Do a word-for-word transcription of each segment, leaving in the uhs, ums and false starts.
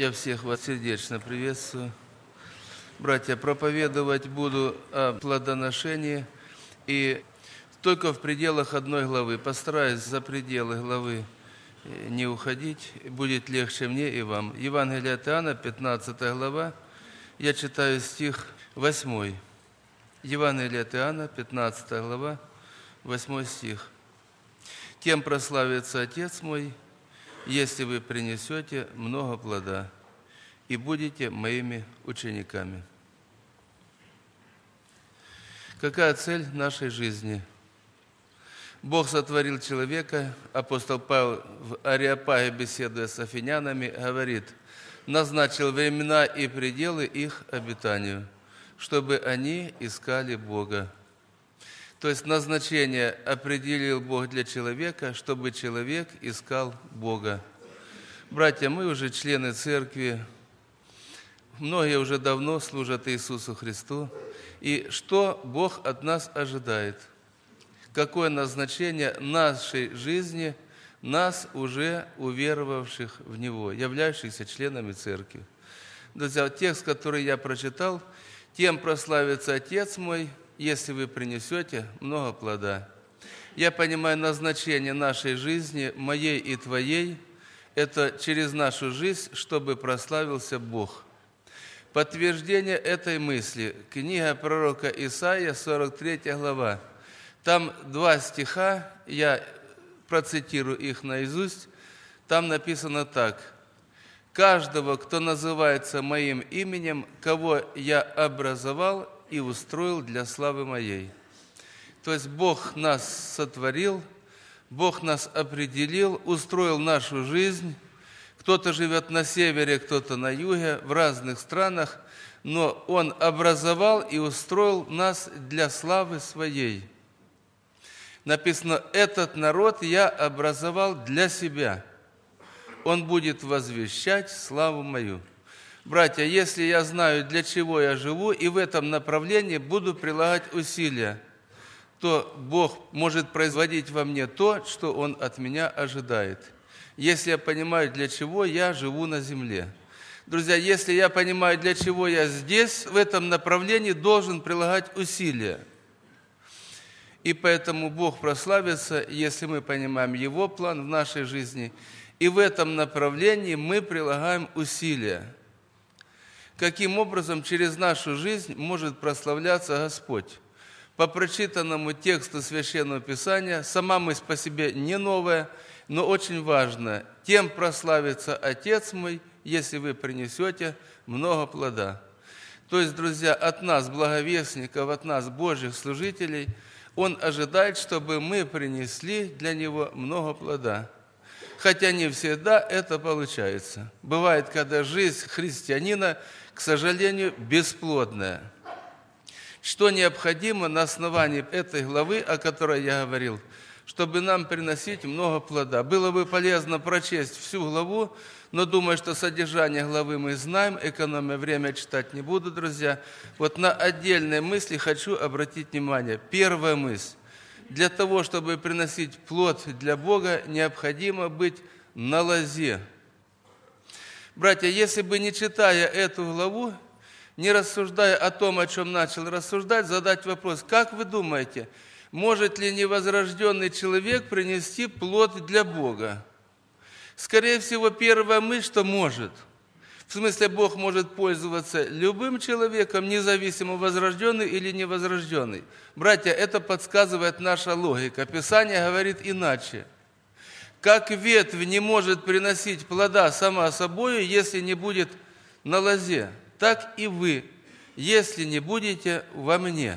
Я всех вас сердечно приветствую. Братья, проповедовать буду о плодоношении и только в пределах одной главы. Постараюсь за пределы главы не уходить, будет легче мне и вам. Евангелие от Иоанна, пятнадцатая глава, я читаю стих восьмой. Евангелие от Иоанна, пятнадцатая глава, восьмой стих. «Тем прославится Отец мой, если вы принесете много плода и будете моими учениками». Какая цель нашей жизни? Бог сотворил человека. Апостол Павел в Ареопаге, беседуя с афинянами, говорит: «Назначил времена и пределы их обитанию, чтобы они искали Бога». То есть назначение определил Бог для человека, чтобы человек искал Бога. Братья, мы уже члены церкви, многие уже давно служат Иисусу Христу. И что Бог от нас ожидает? Какое назначение нашей жизни нас, уже уверовавших в Него, являющихся членами церкви? Друзья, текст, который я прочитал: «Тем прославится Отец мой, если вы принесете много плода». Я понимаю, назначение нашей жизни, моей и твоей, это через нашу жизнь, чтобы прославился Бог. Подтверждение этой мысли – книга пророка Исаия, сорок третья глава. Там два стиха, я процитирую их наизусть. Там написано так: «Каждого, кто называется моим именем, кого я образовал и устроил для славы моей». То есть Бог нас сотворил, Бог нас определил, устроил нашу жизнь. Кто-то живет на севере, кто-то на юге, в разных странах, но Он образовал и устроил нас для славы Своей. Написано: «Этот народ я образовал для себя. Он будет возвещать славу мою». Братья, если я знаю, для чего я живу, и в этом направлении буду прилагать усилия, то Бог может производить во мне то, что Он от меня ожидает. Если я понимаю, для чего я живу на земле. Друзья, если я понимаю, для чего я здесь, в этом направлении должен прилагать усилия. И поэтому Бог прославится, если мы понимаем Его план в нашей жизни, и в этом направлении мы прилагаем усилия. Каким образом через нашу жизнь может прославляться Господь? По прочитанному тексту Священного Писания, сама мысль по себе не новая, но очень важная. «Тем прославится Отец мой, если вы принесете много плода». То есть, друзья, от нас, благовестников, от нас, Божьих служителей, Он ожидает, чтобы мы принесли для Него много плода. Хотя не всегда это получается. Бывает, когда жизнь христианина, к сожалению, бесплодная. Что необходимо на основании этой главы, о которой я говорил, чтобы нам приносить много плода? Было бы полезно прочесть всю главу, но думаю, что содержание главы мы знаем, экономя время, читать не буду, друзья. Вот на отдельные мысли хочу обратить внимание. Первая мысль. Для того, чтобы приносить плод для Бога, необходимо быть на лозе. Братья, если бы, не читая эту главу, не рассуждая о том, о чем начал рассуждать, задать вопрос: как вы думаете, может ли невозрожденный человек принести плод для Бога? Скорее всего, первая мысль, что может. В смысле, Бог может пользоваться любым человеком, независимо, возрожденный или невозрожденный. Братья, это подсказывает наша логика. Писание говорит иначе. Как ветвь не может приносить плода сама собой, если не будет на лозе, так и вы, если не будете во мне.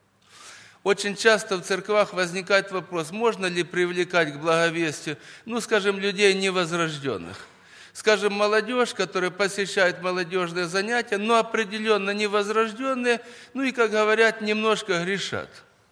Очень часто в церквах возникает вопрос: можно ли привлекать к благовестию, ну, скажем, людей невозрожденных? Скажем, молодежь, которая посещает молодежные занятия, но определенно невозрожденные, ну и, как говорят, немножко грешат.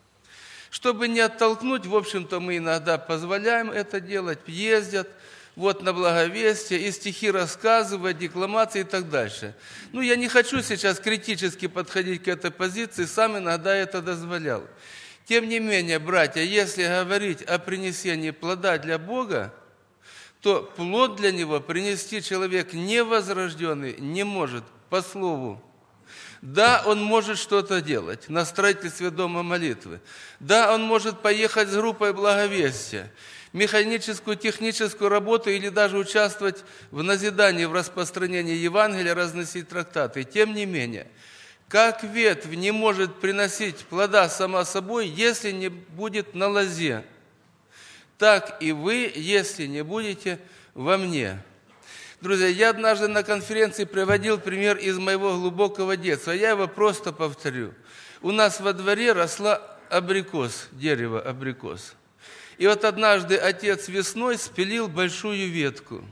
Чтобы не оттолкнуть, в общем-то, мы иногда позволяем это делать, ездят вот на благовестие, и стихи рассказывают, декламации и так дальше. Ну, я не хочу сейчас критически подходить к этой позиции, сам иногда это дозволял. Тем не менее, братья, если говорить о принесении плода для Бога, то плод для него принести человек невозрожденный не может, по слову. Да, он может что-то делать на строительстве дома молитвы. Да, он может поехать с группой благовестия, механическую, техническую работу или даже участвовать в назидании, в распространении Евангелия, разносить трактаты. Тем не менее, как ветвь не может приносить плода сама собой, если не будет на лозе, так и вы, если не будете во мне. Друзья, я однажды на конференции приводил пример из моего глубокого детства. Я его просто повторю. У нас во дворе росла абрикос, дерево абрикос. И вот однажды отец весной спилил большую ветку.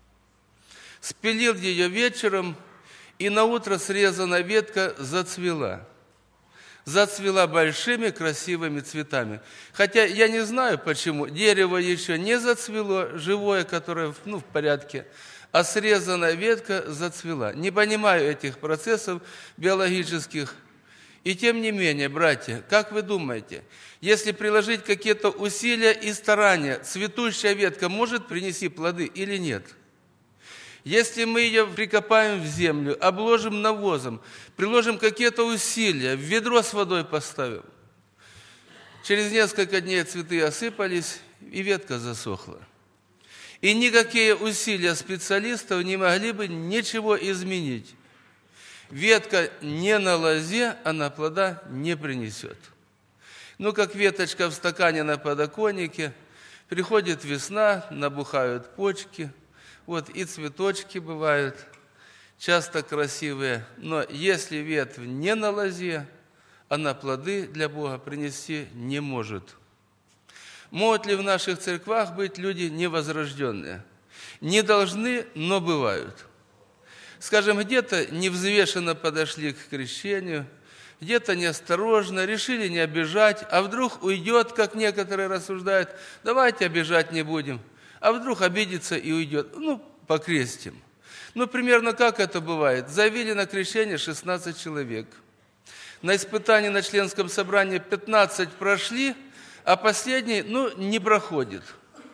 Спилил ее вечером, и наутро срезанная ветка зацвела. Зацвела большими красивыми цветами. Хотя я не знаю почему. Дерево еще не зацвело, живое, которое ну, в порядке, а срезанная ветка зацвела. Не понимаю этих процессов биологических. И тем не менее, братья, как вы думаете, если приложить какие-то усилия и старания, цветущая ветка может принести плоды или нет? Если мы ее прикопаем в землю, обложим навозом, приложим какие-то усилия, в ведро с водой поставим, через несколько дней цветы осыпались, и ветка засохла. И никакие усилия специалистов не могли бы ничего изменить. Ветка не на лозе, она плода не принесет. Ну, как веточка в стакане на подоконнике, приходит весна, набухают почки, вот и цветочки бывают, часто красивые. Но если ветвь не на лозе, она плоды для Бога принести не может. Могут ли в наших церквах быть люди невозрожденные? Не должны, но бывают. Скажем, где-то невзвешенно подошли к крещению, где-то неосторожно, решили не обижать, а вдруг уйдет, как некоторые рассуждают, давайте обижать не будем, а вдруг обидится и уйдет, ну, покрестим. Ну, примерно как это бывает? Заявили на крещение шестнадцать человек. На испытании на членском собрании пятнадцать прошли, а последний, ну, не проходит.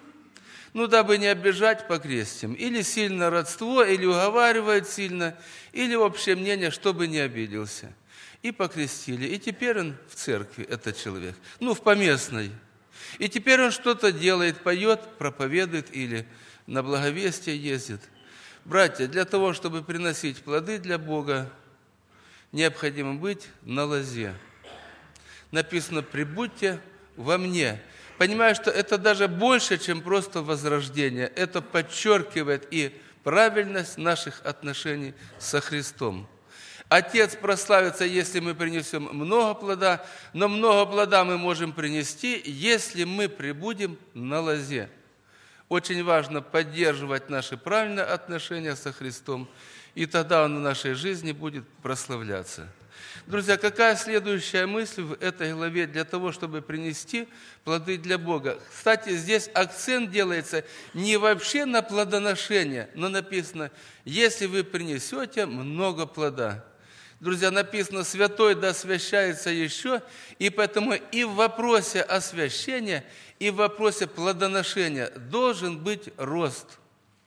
Ну, дабы не обижать, покрестим. Или сильно родство, или уговаривает сильно, или общее мнение, чтобы не обиделся. И покрестили. И теперь он в церкви, этот человек. Ну, в поместной. И теперь он что-то делает, поет, проповедует или на благовестие ездит. Братья, для того, чтобы приносить плоды для Бога, необходимо быть на лозе. Написано: «Прибудьте во мне». Понимаю, что это даже больше, чем просто возрождение. Это подчеркивает и правильность наших отношений со Христом. Отец прославится, если мы принесем много плода, но много плода мы можем принести, если мы пребудем на лозе. Очень важно поддерживать наши правильные отношения со Христом, и тогда Он в нашей жизни будет прославляться. Друзья, какая следующая мысль в этой главе для того, чтобы принести плоды для Бога? Кстати, здесь акцент делается не вообще на плодоношение, но написано: если вы принесете много плода. Друзья, написано: святой да освящается еще, и поэтому и в вопросе освящения, и в вопросе плодоношения должен быть рост.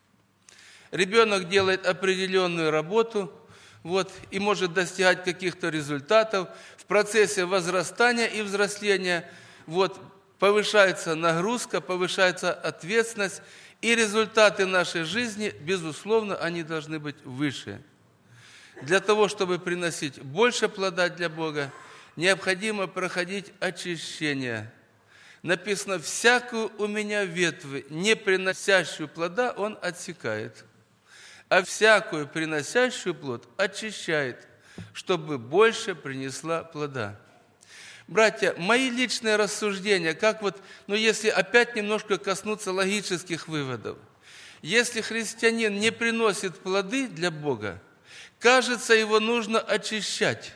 Ребенок делает определенную работу, вот, и может достигать каких-то результатов. В процессе возрастания и взросления вот, повышается нагрузка, повышается ответственность, и результаты нашей жизни, безусловно, они должны быть выше. Для того, чтобы приносить больше плода для Бога, необходимо проходить очищение. Написано: «Всякую у меня ветвь, не приносящую плода, он отсекает, а всякую приносящую плод очищает, чтобы больше принесла плода». Братья, мои личные рассуждения, как вот, ну если опять немножко коснуться логических выводов. Если христианин не приносит плоды для Бога, кажется, его нужно очищать.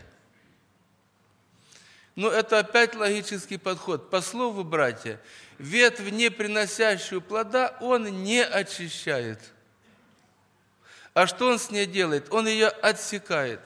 Но это опять логический подход. По слову, братья, ветвь, не приносящую плода, он не очищает. А что он с ней делает? Он ее отсекает.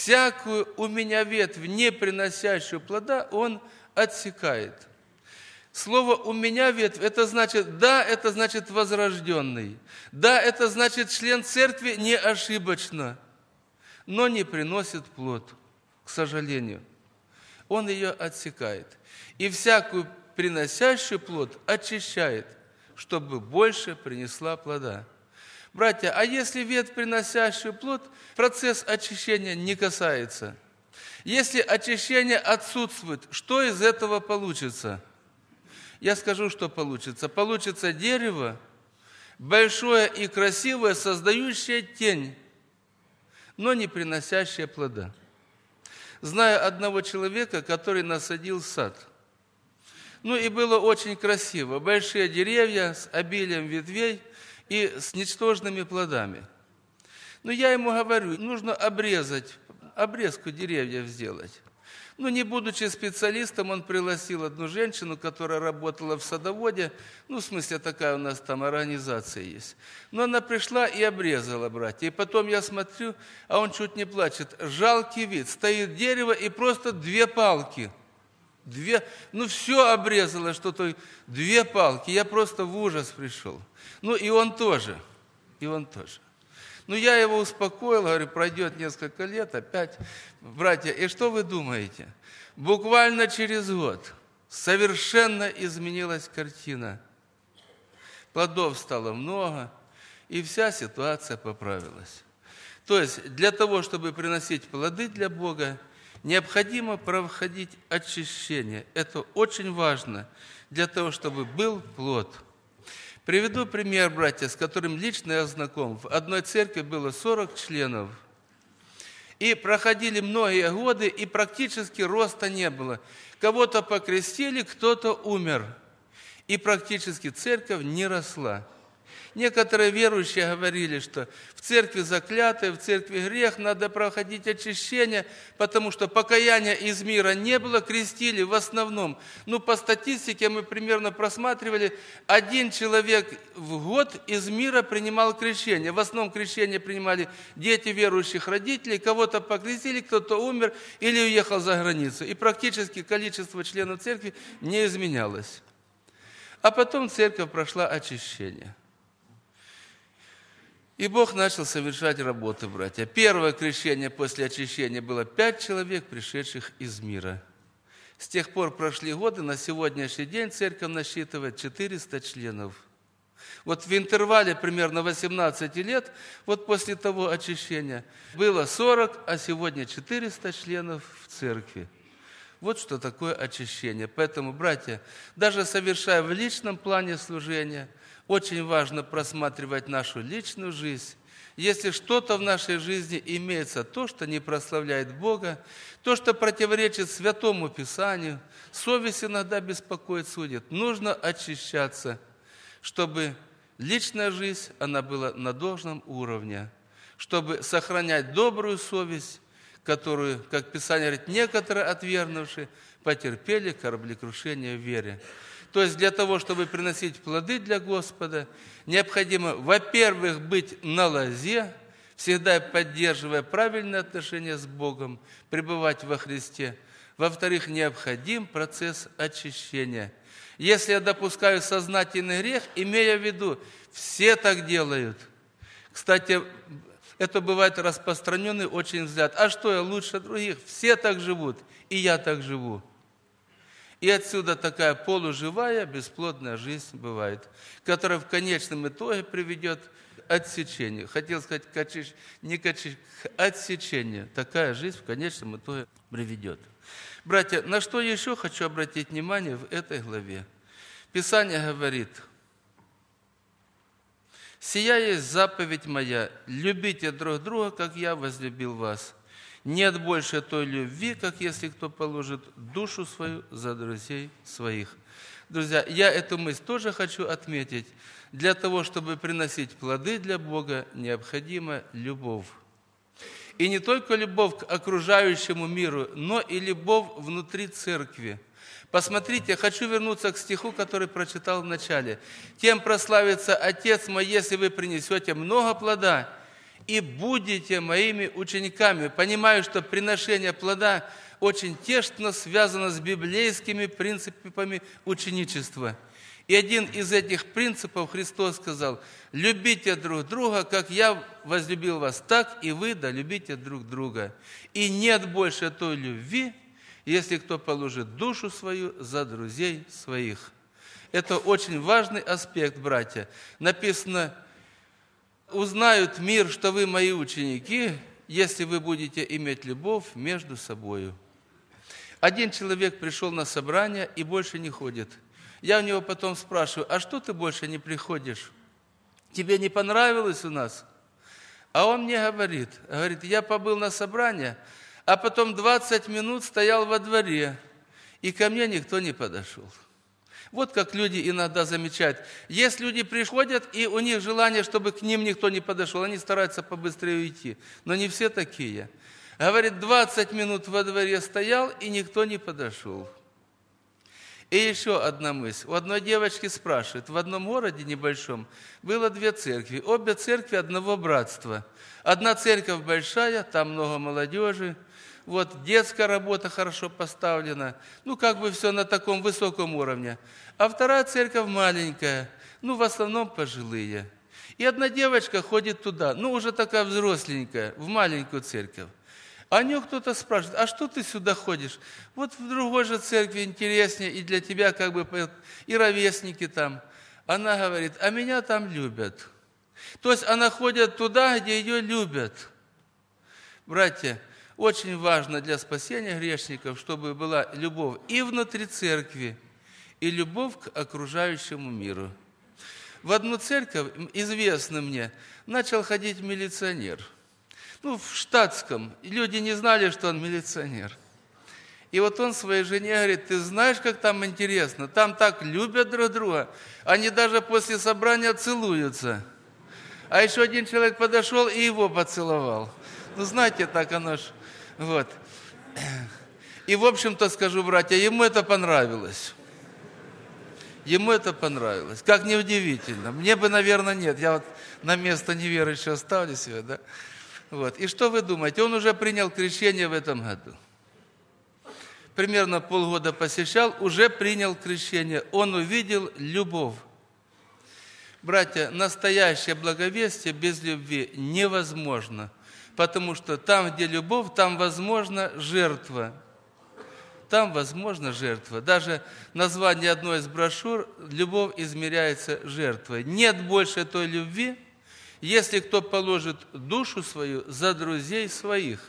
Всякую у меня ветвь, не приносящую плода, он отсекает. Слово «у меня ветвь» – это значит, да, это значит возрожденный. Да, это значит член церкви не ошибочно, но не приносит плод, к сожалению. Он ее отсекает. И всякую приносящую плод очищает, чтобы больше принесла плода. Братья, а если ветвь, приносящую плод, процесс очищения не касается? Если очищение отсутствует, что из этого получится? Я скажу, что получится. Получится дерево, большое и красивое, создающее тень, но не приносящее плода. Знаю одного человека, который насадил сад. Ну и было очень красиво. Большие деревья с обилием ветвей и с ничтожными плодами. Но я ему говорю, нужно обрезать, обрезку деревьев сделать. Ну, не будучи специалистом, он пригласил одну женщину, которая работала в садоводе. Ну, в смысле, такая у нас там организация есть. Но она пришла и обрезала, братья. И потом я смотрю, а он чуть не плачет. Жалкий вид. Стоит дерево и просто две палки. Две, ну, все обрезало, что-то. Две палки. Я просто в ужас пришел. Ну, и он тоже. И он тоже. Ну, я его успокоил, говорю, пройдет несколько лет, опять, братья, и что вы думаете? Буквально через год совершенно изменилась картина. Плодов стало много, и вся ситуация поправилась. То есть, для того, чтобы приносить плоды для Бога, необходимо проходить очищение. Это очень важно для того, чтобы был плод. Приведу пример, братья, с которым лично я знаком. В одной церкви было сорок членов. И проходили многие годы, и практически роста не было. Кого-то покрестили, кто-то умер. И практически церковь не росла. Некоторые верующие говорили, что в церкви заклятые, в церкви грех, надо проходить очищение, потому что покаяния из мира не было, крестили в основном. Ну, по статистике мы примерно просматривали, один человек в год из мира принимал крещение. В основном крещение принимали дети верующих родителей, кого-то покрестили, кто-то умер или уехал за границу. И практически количество членов церкви не изменялось. А потом церковь прошла очищение. И Бог начал совершать работы, братья. Первое крещение после очищения было пять человек, пришедших из мира. С тех пор прошли годы, на сегодняшний день церковь насчитывает четыреста членов. Вот в интервале примерно восемнадцать лет, вот после того очищения, было сорок, а сегодня четыреста членов в церкви. Вот что такое очищение. Поэтому, братья, даже совершая в личном плане служения, очень важно просматривать нашу личную жизнь. Если что-то в нашей жизни имеется, то, что не прославляет Бога, то, что противоречит Святому Писанию, совесть иногда беспокоит, судит. Нужно очищаться, чтобы личная жизнь, она была на должном уровне, чтобы сохранять добрую совесть, которую, как Писание говорит, некоторые отвергнувшие потерпели кораблекрушение в вере. То есть для того, чтобы приносить плоды для Господа, необходимо, во-первых, быть на лозе, всегда поддерживая правильные отношения с Богом, пребывать во Христе. Во-вторых, необходим процесс очищения. Если я допускаю сознательный грех, имея в виду, все так делают. Кстати, это бывает распространенный очень взгляд. А что, я лучше других? Все так живут, и я так живу. И отсюда такая полуживая, бесплодная жизнь бывает, которая в конечном итоге приведет к отсечению. Хотел сказать, к очищ... не к, очищ... к отсечению. Такая жизнь в конечном итоге приведет. Братья, на что еще хочу обратить внимание в этой главе? Писание говорит: «Сия есть заповедь моя, любите друг друга, как я возлюбил вас. Нет больше той любви, как если кто положит душу свою за друзей своих». Друзья, я эту мысль тоже хочу отметить. Для того, чтобы приносить плоды для Бога, необходима любовь. И не только любовь к окружающему миру, но и любовь внутри церкви. Посмотрите, хочу вернуться к стиху, который прочитал в начале. «Тем прославится Отец мой, если вы принесете много плода, и будете моими учениками. Понимаю, что приношение плода очень тесно связано с библейскими принципами ученичества. И один из этих принципов Христос сказал: любите друг друга, как я возлюбил вас, так и вы да любите друг друга. И нет больше той любви, если кто положит душу свою за друзей своих. Это очень важный аспект, братья. Написано: узнают мир, что вы мои ученики, если вы будете иметь любовь между собою. Один человек пришел на собрание и больше не ходит. Я у него потом спрашиваю: а что ты больше не приходишь? Тебе не понравилось у нас? А он мне говорит, говорит, я побыл на собрании, а потом двадцать минут стоял во дворе, и ко мне никто не подошел. Вот как люди иногда замечают. Есть люди приходят, и у них желание, чтобы к ним никто не подошел. Они стараются побыстрее уйти. Но не все такие. Говорит, двадцать минут во дворе стоял, и никто не подошел. И еще одна мысль. У одной девочки спрашивают, в одном городе небольшом было две церкви. Обе церкви одного братства. Одна церковь большая, там много молодежи. Вот, детская работа хорошо поставлена. Ну, как бы все на таком высоком уровне. А вторая церковь маленькая. Ну, в основном пожилые. И одна девочка ходит туда. Ну, уже такая взросленькая, в маленькую церковь. А у нее кто-то спрашивает, а что ты сюда ходишь? Вот в другой же церкви интереснее, и для тебя как бы и ровесники там. Она говорит, а меня там любят. То есть она ходит туда, где ее любят. Братья, очень важно для спасения грешников, чтобы была любовь и внутри церкви, и любовь к окружающему миру. В одну церковь, известно мне, начал ходить милиционер. Ну, в штатском. И люди не знали, что он милиционер. И вот он своей жене говорит, ты знаешь, как там интересно? Там так любят друг друга. Они даже после собрания целуются. А еще один человек подошел и его поцеловал. Ну, знаете, так оно ж. Вот. И, в общем-то, скажу, братья, ему это понравилось. Ему это понравилось. Как неудивительно. Мне бы, наверное, нет. Я вот на место неверующего ставлю себя, да? Вот. И что вы думаете? Он уже принял крещение в этом году. Примерно полгода посещал, уже принял крещение. Он увидел любовь. Братья, настоящее благовестие без любви невозможно. Потому что там, где любовь, там возможна жертва. Там возможна жертва. Даже название одной из брошюр «Любовь измеряется жертвой». Нет больше той любви, если кто положит душу свою за друзей своих.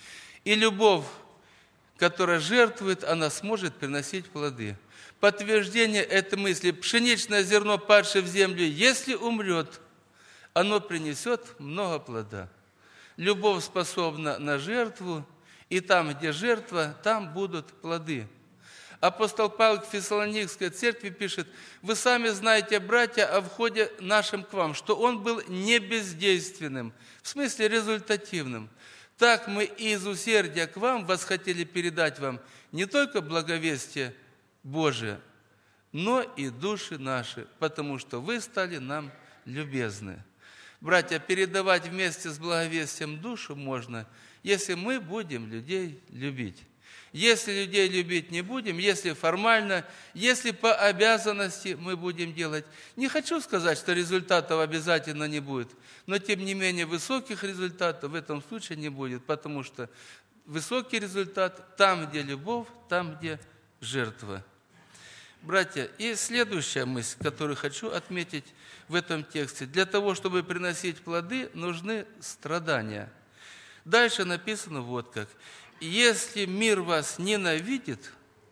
И любовь, которая жертвует, она сможет приносить плоды. Подтверждение этой мысли: пшеничное зерно, падшее в землю, если умрет, оно принесет много плода. Любовь способна на жертву, и там, где жертва, там будут плоды. Апостол Павел к Фессалоникской церкви пишет, вы сами знаете, братья, о входе нашем к вам, что он был не бездейственным, в смысле результативным. Так мы из усердия к вам восхотели передать вам не только благовестие Божие, но и души наши, потому что вы стали нам любезны. Братья, передавать вместе с благовестием душу можно, если мы будем людей любить. Если людей любить не будем, если формально, если по обязанности мы будем делать. Не хочу сказать, что результатов обязательно не будет, но тем не менее высоких результатов в этом случае не будет, потому что высокий результат там, где любовь, там, где жертва. Братья, и следующая мысль, которую хочу отметить в этом тексте. Для того, чтобы приносить плоды, нужны страдания. Дальше написано вот как. «Если мир вас ненавидит,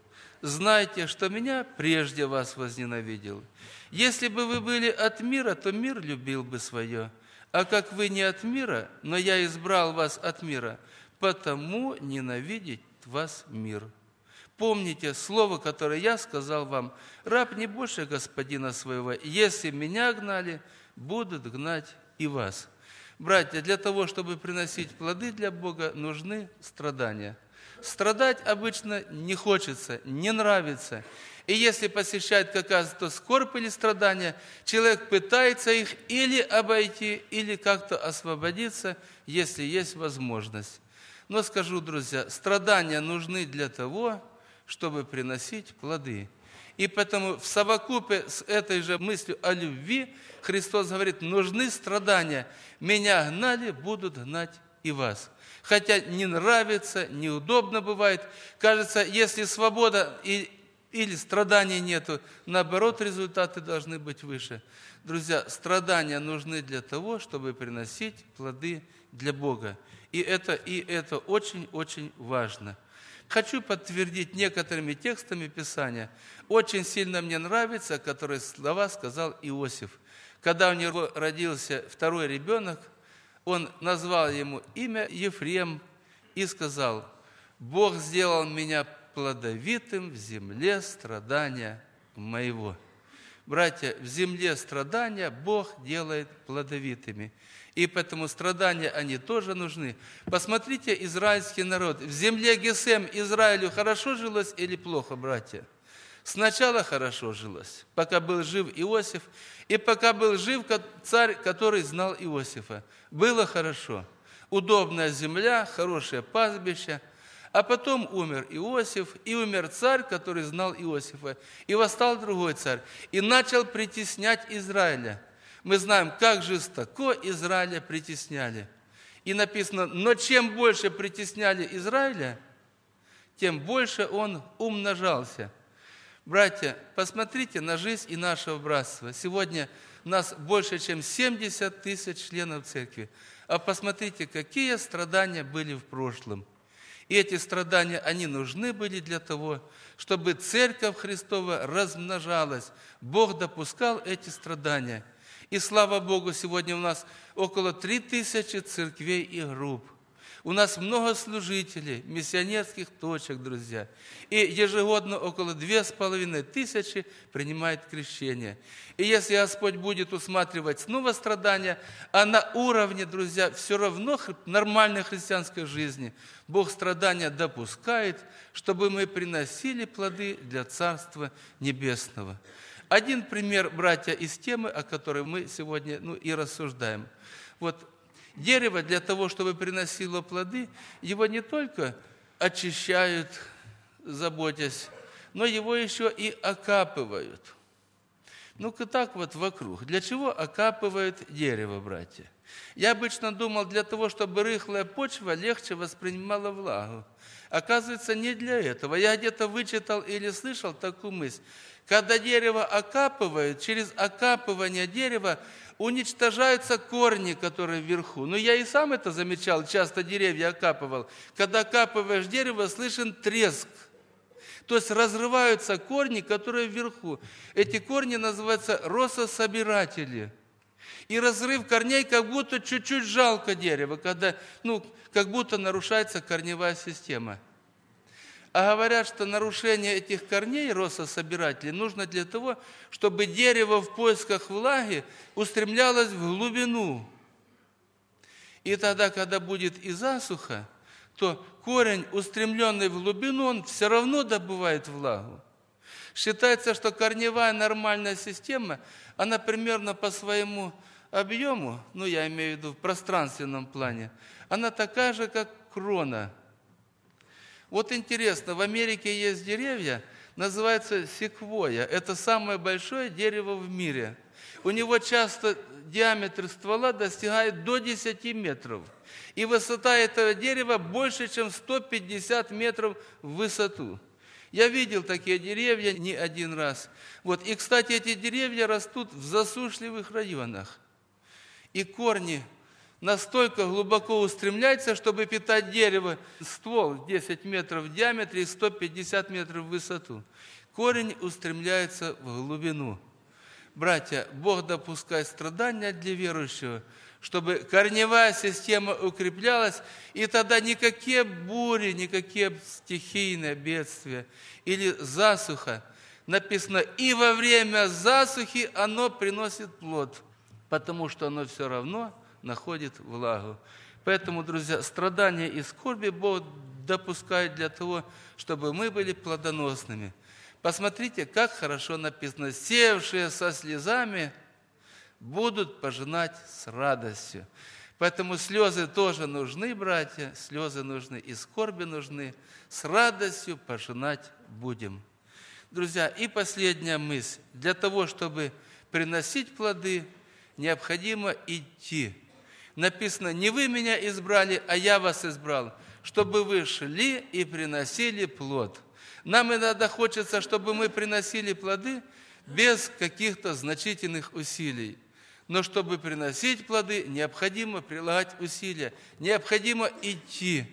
знайте, что меня прежде вас возненавидел. Если бы вы были от мира, то мир любил бы свое. А как вы не от мира, но я избрал вас от мира, потому ненавидит вас мир. Помните слово, которое я сказал вам, раб не больше господина своего. Если меня гнали, будут гнать и вас». Братья, для того, чтобы приносить плоды для Бога, нужны страдания. Страдать обычно не хочется, не нравится. И если посещает какая-то скорбь или страдания, человек пытается их или обойти, или как-то освободиться, если есть возможность. Но скажу, друзья, страдания нужны для того, чтобы приносить плоды. И поэтому в совокупе с этой же мыслью о любви Христос говорит: нужны страдания. Меня гнали, будут гнать и вас. Хотя не нравится, неудобно бывает. Кажется, если свобода и, или страданий нету, наоборот, результаты должны быть выше. Друзья, страдания нужны для того, чтобы приносить плоды для Бога. И это, и это очень-очень важно. Хочу подтвердить некоторыми текстами Писания. Очень сильно мне нравится, которые слова сказал Иосиф. Когда у него родился второй ребенок, он назвал ему имя Ефрем и сказал: «Бог сделал меня плодовитым в земле страдания моего». Братья, в земле страдания Бог делает плодовитыми. И поэтому страдания, они тоже нужны. Посмотрите, израильский народ. В земле Гесем Израилю хорошо жилось или плохо, братья? Сначала хорошо жилось, пока был жив Иосиф, и пока был жив царь, который знал Иосифа. Было хорошо. Удобная земля, хорошее пастбище. А потом умер Иосиф, и умер царь, который знал Иосифа. И восстал другой царь, и начал притеснять Израиля. Мы знаем, как жестоко Израиля притесняли. И написано: но чем больше притесняли Израиля, тем больше он умножался. Братья, посмотрите на жизнь и нашего братства. Сегодня нас больше, чем семьдесят тысяч членов церкви. А посмотрите, какие страдания были в прошлом. И эти страдания, они нужны были для того, чтобы Церковь Христова размножалась. Бог допускал эти страдания. И слава Богу, сегодня у нас около три тысячи церквей и групп. У нас много служителей, миссионерских точек, друзья. И ежегодно около две с половиной тысячи принимают крещение. И если Господь будет усматривать снова страдания, а на уровне, друзья, все равно нормальной христианской жизни, Бог страдания допускает, чтобы мы приносили плоды для Царства Небесного. Один пример, братья, из темы, о которой мы сегодня ну, и рассуждаем. Вот дерево для того, чтобы приносило плоды, его не только очищают, заботясь, но его еще и окапывают. Ну-ка так вот вокруг. Для чего окапывают дерево, братья? Я обычно думал, для того, чтобы рыхлая почва легче воспринимала влагу. Оказывается, не для этого. Я где-то вычитал или слышал такую мысль. Когда дерево окапывают, через окапывание дерева уничтожаются корни, которые вверху. Но я и сам это замечал, часто деревья окапывал. Когда окапываешь дерево, слышен треск. То есть разрываются корни, которые вверху. Эти корни называются росособиратели. И разрыв корней, как будто чуть-чуть жалко дерево, когда, ну, как будто нарушается корневая система. А говорят, что нарушение этих корней, росособирателей, нужно для того, чтобы дерево в поисках влаги устремлялось в глубину. И тогда, когда будет и засуха, то корень, устремленный в глубину, он все равно добывает влагу. Считается, что корневая нормальная система, она примерно по своему объему, ну я имею в виду в пространственном плане, она такая же, как крона. Вот интересно, в Америке есть деревья, называется секвойя. Это самое большое дерево в мире. У него часто диаметр ствола достигает до десяти метров. И высота этого дерева больше, чем сто пятьдесят метров в высоту. Я видел такие деревья не один раз. Вот. И, кстати, эти деревья растут в засушливых районах. И корни настолько глубоко устремляется, чтобы питать дерево. Ствол десять метров в диаметре и сто пятьдесят метров в высоту. Корень устремляется в глубину. Братья, Бог допускает страдания для верующего, чтобы корневая система укреплялась, и тогда никакие бури, никакие стихийные бедствия или засуха, написано, и во время засухи оно приносит плод, потому что оно все равно находит влагу. Поэтому, друзья, страдания и скорби Бог допускает для того, чтобы мы были плодоносными. Посмотрите, как хорошо написано: сеявшие со слезами будут пожинать с радостью. Поэтому слезы тоже нужны, братья, слезы нужны, и скорби нужны. С радостью пожинать будем. Друзья, и последняя мысль. Для того, чтобы приносить плоды, необходимо идти. Написано: не вы меня избрали, а я вас избрал, чтобы вы шли и приносили плод. Нам иногда хочется, чтобы мы приносили плоды без каких-то значительных усилий. Но чтобы приносить плоды, необходимо прилагать усилия, необходимо идти.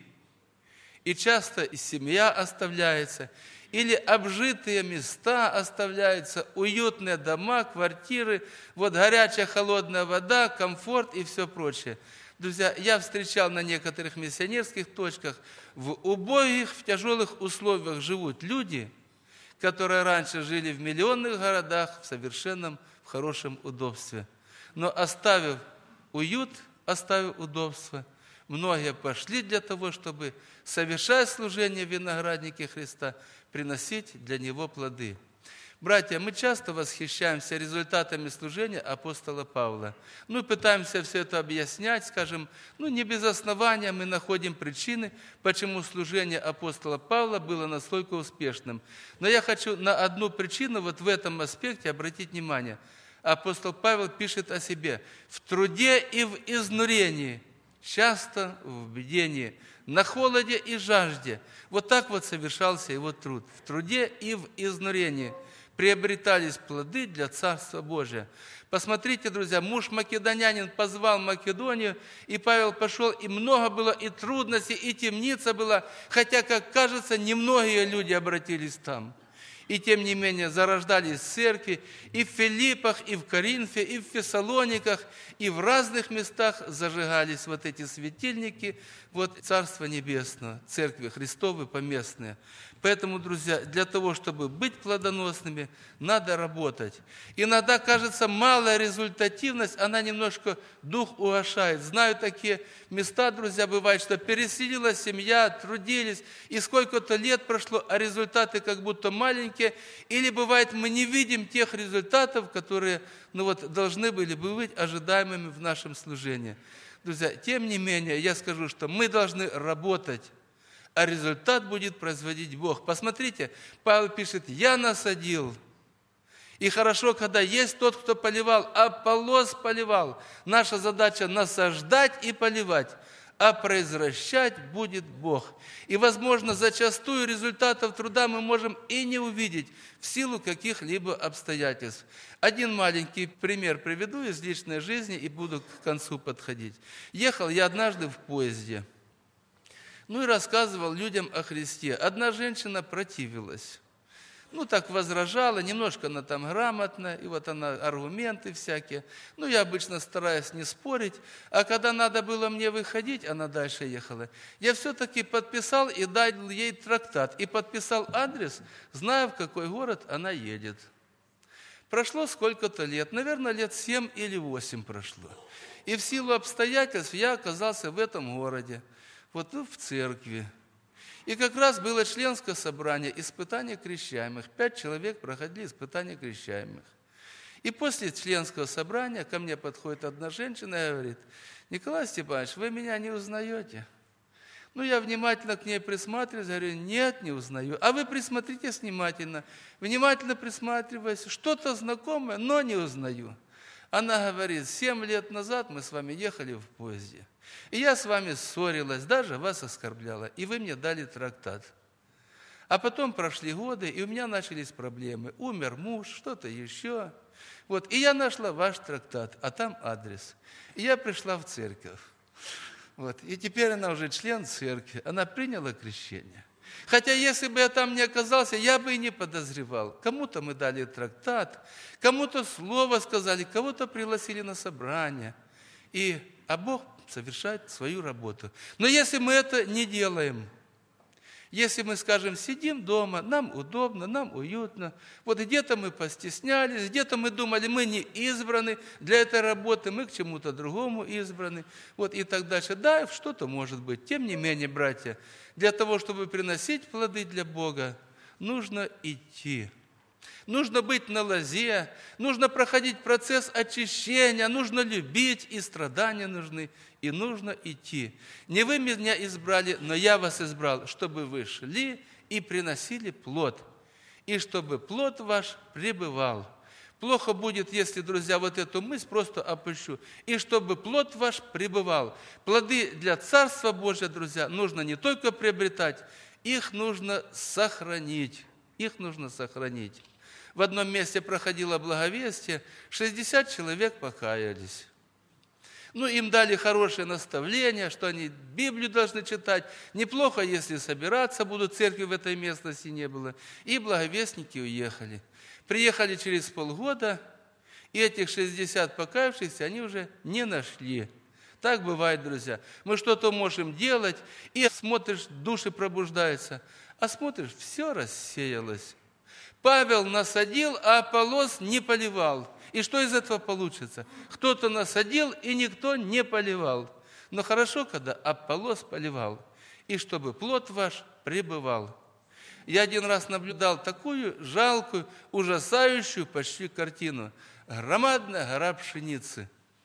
И часто и семья оставляется, или обжитые места оставляются, уютные дома, квартиры, вот горячая, холодная вода, комфорт и все прочее. Друзья, я встречал на некоторых миссионерских точках, в убогих, в тяжелых условиях живут люди, которые раньше жили в миллионных городах в совершенном, в хорошем удобстве. Но оставив уют, оставив удобство, многие пошли для того, чтобы, совершая служение в винограднике Христа, приносить для Него плоды. Братья, мы часто восхищаемся результатами служения апостола Павла. Ну, пытаемся все это объяснять, скажем, ну, не без основания мы находим причины, почему служение апостола Павла было настолько успешным. Но я хочу на одну причину вот в этом аспекте обратить внимание. Апостол Павел пишет о себе: в труде и в изнурении, часто в бдении, на холоде и жажде. Вот так вот совершался его труд. В труде и в изнурении приобретались плоды для Царства Божия. Посмотрите, друзья, муж македонянин позвал Македонию, и Павел пошел, и много было и трудностей, и темница была, хотя, как кажется, немногие люди обратились там. И тем не менее зарождались церкви и в Филиппах, и в Коринфе, и в Фессалониках, и в разных местах зажигались вот эти светильники, вот Царства Небесного, церкви Христовы поместные. Поэтому, друзья, для того, чтобы быть плодоносными, надо работать. Иногда, кажется, малая результативность, она немножко дух угошает. Знаю такие места, друзья, бывает, что переселилась семья, трудились, и сколько-то лет прошло, а результаты как будто маленькие. Или бывает, мы не видим тех результатов, которые ну вот, должны были бы быть ожидаемыми в нашем служении. Друзья, тем не менее, я скажу, что мы должны работать, а результат будет производить Бог. Посмотрите, Павел пишет: «Я насадил». И хорошо, когда есть тот, кто поливал. Аполлос поливал. Наша задача насаждать и поливать, а произвращать будет Бог. И, возможно, зачастую результатов труда мы можем и не увидеть в силу каких-либо обстоятельств. Один маленький пример приведу из личной жизни и буду к концу подходить. Ехал я однажды в поезде. Ну и рассказывал людям о Христе. Одна женщина противилась. Ну, так возражала, немножко она там грамотна, и вот она аргументы всякие. Ну, я обычно стараюсь не спорить, а когда надо было мне выходить, она дальше ехала. Я все-таки подписал и дал ей трактат, и подписал адрес, зная, в какой город она едет. Прошло сколько-то лет, наверное, лет семь или восемь прошло. И в силу обстоятельств я оказался в этом городе. Вот в церкви. И как раз было членское собрание, испытание крещаемых. Пять человек проходили испытание крещаемых. И после членского собрания ко мне подходит одна женщина и говорит: «Николай Степанович, вы меня не узнаете?» Ну, я внимательно к ней присматриваюсь, говорю: «Нет, не узнаю». «А вы присмотритесь внимательно». Внимательно присматриваюсь, что-то знакомое, но не узнаю. Она говорит: «Семь лет назад мы с вами ехали в поезде. И я с вами ссорилась, даже вас оскорбляла, и вы мне дали трактат. А потом прошли годы, и у меня начались проблемы. Умер муж, что-то еще. Вот, и я нашла ваш трактат, а там адрес. И я пришла в церковь. Вот, и теперь она уже член церкви, она приняла крещение. Хотя если бы я там не оказался, я бы и не подозревал. Кому-то мы дали трактат, кому-то слово сказали, кого-то пригласили на собрание. И, а Бог совершать свою работу. Но если мы это не делаем, если мы, скажем, сидим дома, нам удобно, нам уютно, вот где-то мы постеснялись, где-то мы думали, мы не избраны для этой работы, мы к чему-то другому избраны, вот и так дальше. Да, что-то может быть. Тем не менее, братья, для того, чтобы приносить плоды для Бога, нужно идти. Нужно быть на лозе, нужно проходить процесс очищения, нужно любить, и страдания нужны, и нужно идти. Не вы меня избрали, но я вас избрал, чтобы вы шли и приносили плод, и чтобы плод ваш пребывал. Плохо будет, если, друзья, вот эту мысль просто опущу. И чтобы плод ваш пребывал. Плоды для Царства Божия, друзья, нужно не только приобретать, их нужно сохранить. Их нужно сохранить. В одном месте проходило благовестие, шестьдесят человек покаялись. Ну, им дали хорошее наставление, что они Библию должны читать. Неплохо, если собираться будут, церкви в этой местности не было. И благовестники уехали. Приехали через полгода, и этих шестьдесят покаявшихся они уже не нашли. Так бывает, друзья. Мы что-то можем делать, и смотришь, души пробуждаются, а смотришь, все рассеялось. Павел насадил, а Аполлос не поливал. И что из этого получится? Кто-то насадил, и никто не поливал. Но хорошо, когда Аполлос поливал, и чтобы плод ваш пребывал. Я один раз наблюдал такую жалкую, ужасающую почти картину. Громадная гора пшеницы.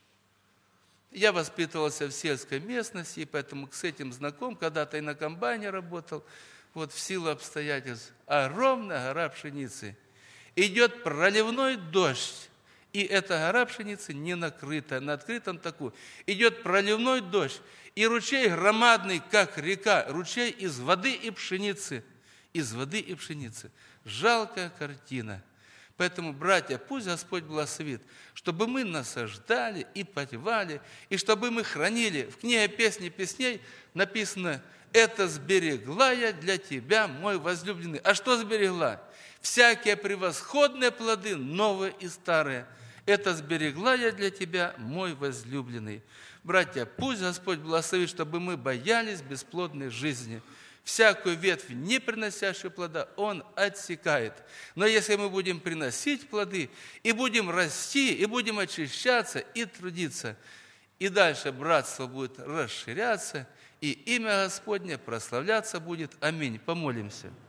Я воспитывался в сельской местности, и поэтому с этим знаком, когда-то и на комбайне работал, вот в силу обстоятельств. Огромная гора пшеницы. Идет проливной дождь, и эта гора пшеницы не накрыта, на открытом таку. Идет проливной дождь, и ручей громадный, как река, ручей из воды и пшеницы. Из воды и пшеницы. Жалкая картина. Поэтому, братья, пусть Господь благословит, чтобы мы насаждали и поливали, и чтобы мы хранили. В книге «Песни песней» написано: «Это сберегла я для тебя, мой возлюбленный». А что сберегла? Всякие превосходные плоды, новые и старые. Это сберегла я для тебя, мой возлюбленный. Братья, пусть Господь благословит, чтобы мы боялись бесплодной жизни. Всякую ветвь, не приносящую плода, Он отсекает. Но если мы будем приносить плоды, и будем расти, и будем очищаться, и трудиться, и дальше братство будет расширяться, и имя Господне прославляться будет. Аминь. Помолимся.